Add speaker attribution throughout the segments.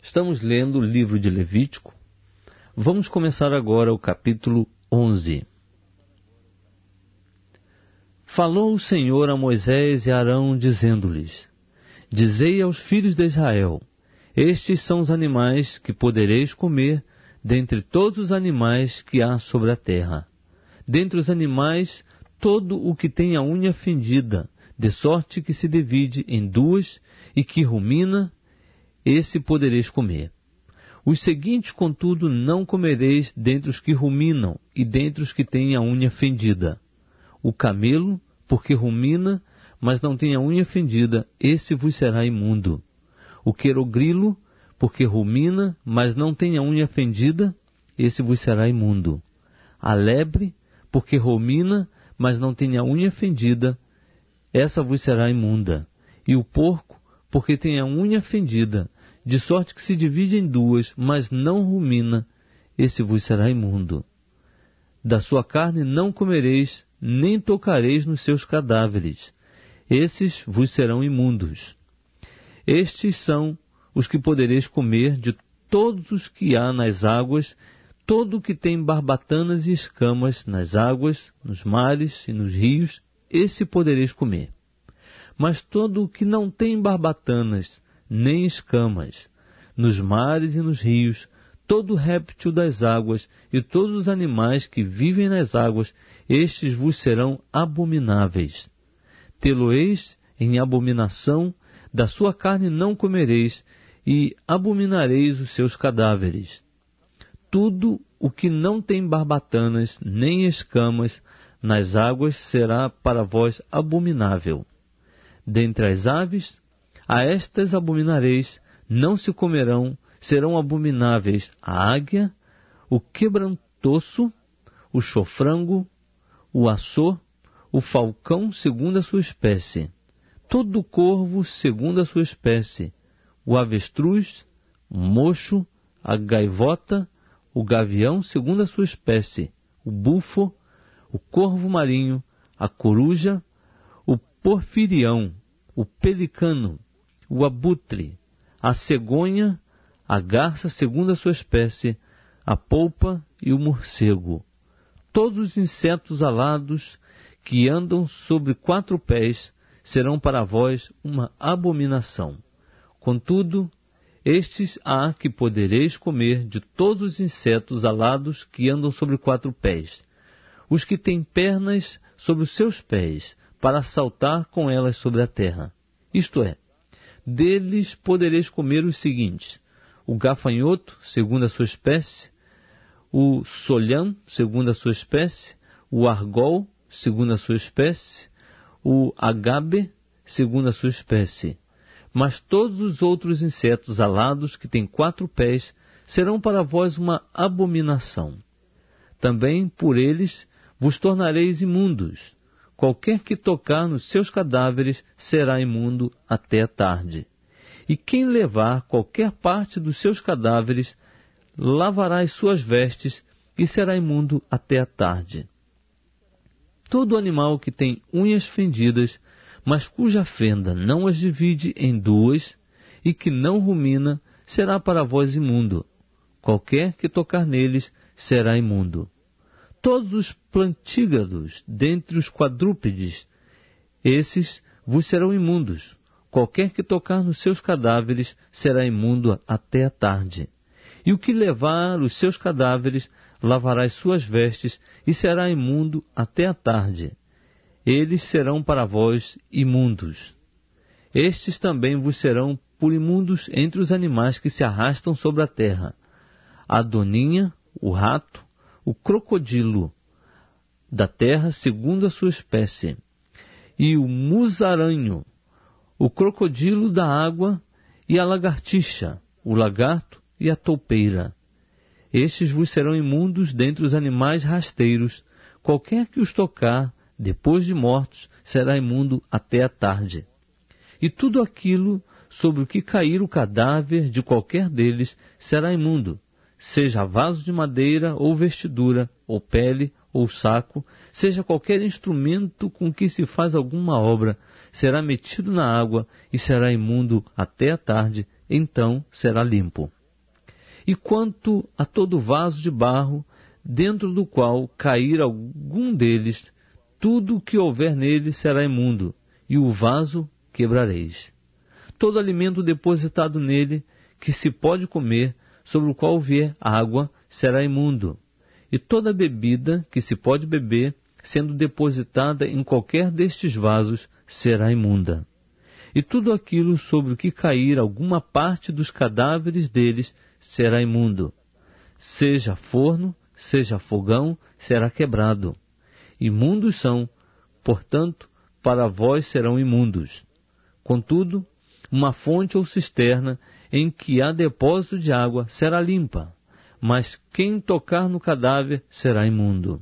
Speaker 1: Estamos lendo o livro de Levítico. Vamos começar agora o capítulo 11. Falou o Senhor a Moisés e a Arão, dizendo-lhes: Dizei aos filhos de Israel: Estes são os animais que podereis comer dentre todos os animais que há sobre a terra. Dentre os animais, todo o que tem a unha fendida, de sorte que se divide em duas e que rumina, esse podereis comer. Os seguintes, contudo, não comereis dentre os que ruminam e dentre os que têm a unha fendida: o camelo, porque rumina, mas não tem a unha fendida, esse vos será imundo. O querogrilo, porque rumina, mas não tem a unha fendida, esse vos será imundo. A lebre, porque rumina, mas não tem a unha fendida, essa vos será imunda. E o porco, porque tem a unha fendida, de sorte que se divide em duas, mas não rumina, esse vos será imundo. Da sua carne não comereis, nem tocareis nos seus cadáveres, esses vos serão imundos. Estes são os que podereis comer de todos os que há nas águas, todo o que tem barbatanas e escamas nas águas, nos mares e nos rios, esse podereis comer. Mas todo o que não tem barbatanas, nem escamas, nos mares e nos rios, todo réptil das águas e todos os animais que vivem nas águas, estes vos serão abomináveis. Tê-lo-eis em abominação, da sua carne não comereis, e abominareis os seus cadáveres. Tudo o que não tem barbatanas, nem escamas, nas águas será para vós abominável. Dentre as aves, a estas abominareis, não se comerão, serão abomináveis a águia, o quebrantoço, o chofrango, o açor, o falcão segundo a sua espécie, todo corvo segundo a sua espécie, o avestruz, o mocho, a gaivota, o gavião segundo a sua espécie, o bufo, o corvo marinho, a coruja, o porfirião, o pelicano, o abutre, a cegonha, a garça segundo a sua espécie, a polpa e o morcego. Todos os insetos alados que andam sobre 4 pés serão para vós uma abominação. Contudo, estes há que podereis comer de todos os insetos alados que andam sobre 4 pés, os que têm pernas sobre os seus pés, para saltar com elas sobre a terra. Isto é, deles podereis comer os seguintes: o gafanhoto, segundo a sua espécie, o solhão, segundo a sua espécie, o argol, segundo a sua espécie, o agabe, segundo a sua espécie. Mas todos os outros insetos alados que têm 4 pés serão para vós uma abominação. Também por eles vos tornareis imundos. Qualquer que tocar nos seus cadáveres será imundo até a tarde. E quem levar qualquer parte dos seus cadáveres, lavará as suas vestes e será imundo até a tarde. Todo animal que tem unhas fendidas, mas cuja fenda não as divide em duas, e que não rumina, será para vós imundo. Qualquer que tocar neles será imundo. Todos os plantígrados dentre os quadrúpedes, esses vos serão imundos. Qualquer que tocar nos seus cadáveres será imundo até a tarde. E o que levar os seus cadáveres lavará as suas vestes e será imundo até a tarde. Eles serão para vós imundos. Estes também vos serão por imundos entre os animais que se arrastam sobre a terra: a doninha, o rato, o crocodilo da terra segundo a sua espécie, e o musaranho, o crocodilo da água, e a lagartixa, o lagarto e a toupeira. Estes vos serão imundos dentre os animais rasteiros. Qualquer que os tocar, depois de mortos, será imundo até a tarde. E tudo aquilo sobre o que cair o cadáver de qualquer deles será imundo, seja vaso de madeira, ou vestidura, ou pele, ou saco, seja qualquer instrumento com que se faz alguma obra, será metido na água e será imundo até a tarde, então será limpo. E quanto a todo vaso de barro, dentro do qual cair algum deles, tudo o que houver nele será imundo, e o vaso quebrareis. Todo alimento depositado nele, que se pode comer, sobre o qual vier água, será imundo. E toda bebida que se pode beber, sendo depositada em qualquer destes vasos, será imunda. E tudo aquilo sobre o que cair alguma parte dos cadáveres deles será imundo. Seja forno, seja fogão, será quebrado. Imundos são, portanto, para vós serão imundos. Contudo, uma fonte ou cisterna em que há depósito de água será limpa, mas quem tocar no cadáver será imundo.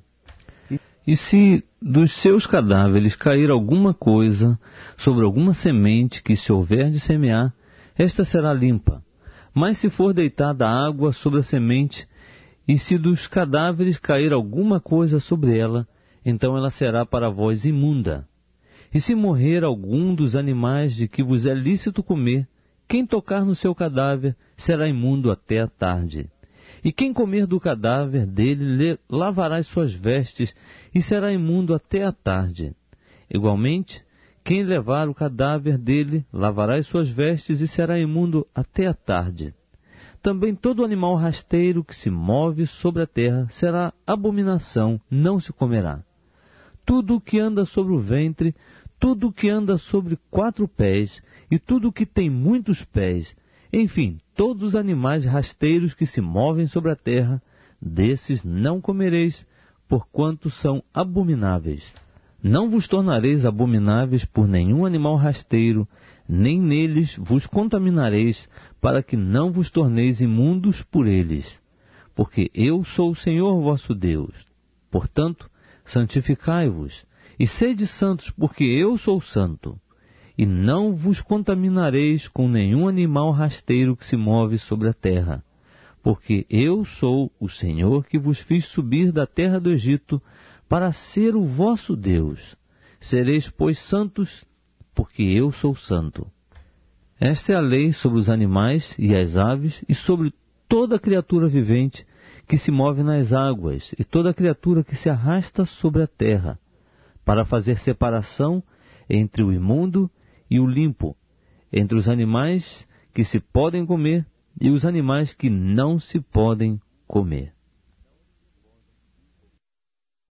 Speaker 1: E se dos seus cadáveres cair alguma coisa sobre alguma semente que se houver de semear, esta será limpa. Mas se for deitada água sobre a semente, e se dos cadáveres cair alguma coisa sobre ela, então ela será para vós imunda. E se morrer algum dos animais de que vos é lícito comer, quem tocar no seu cadáver será imundo até a tarde. E quem comer do cadáver dele lavará as suas vestes e será imundo até a tarde. Igualmente, quem levar o cadáver dele lavará as suas vestes e será imundo até a tarde. Também todo animal rasteiro que se move sobre a terra será abominação, não se comerá. Tudo o que anda sobre o ventre, tudo o que anda sobre 4 pés, e tudo o que tem muitos pés, enfim, todos os animais rasteiros que se movem sobre a terra, desses não comereis, porquanto são abomináveis. Não vos tornareis abomináveis por nenhum animal rasteiro, nem neles vos contaminareis, para que não vos torneis imundos por eles. Porque eu sou o Senhor vosso Deus. Portanto, santificai-vos, e sede santos, porque eu sou santo. E não vos contaminareis com nenhum animal rasteiro que se move sobre a terra, porque eu sou o Senhor que vos fiz subir da terra do Egito para ser o vosso Deus. Sereis, pois, santos, porque eu sou santo. Esta é a lei sobre os animais e as aves e sobre toda criatura vivente que se move nas águas e toda criatura que se arrasta sobre a terra, para fazer separação entre o imundo e o limpo, entre os animais que se podem comer e os animais que não se podem comer.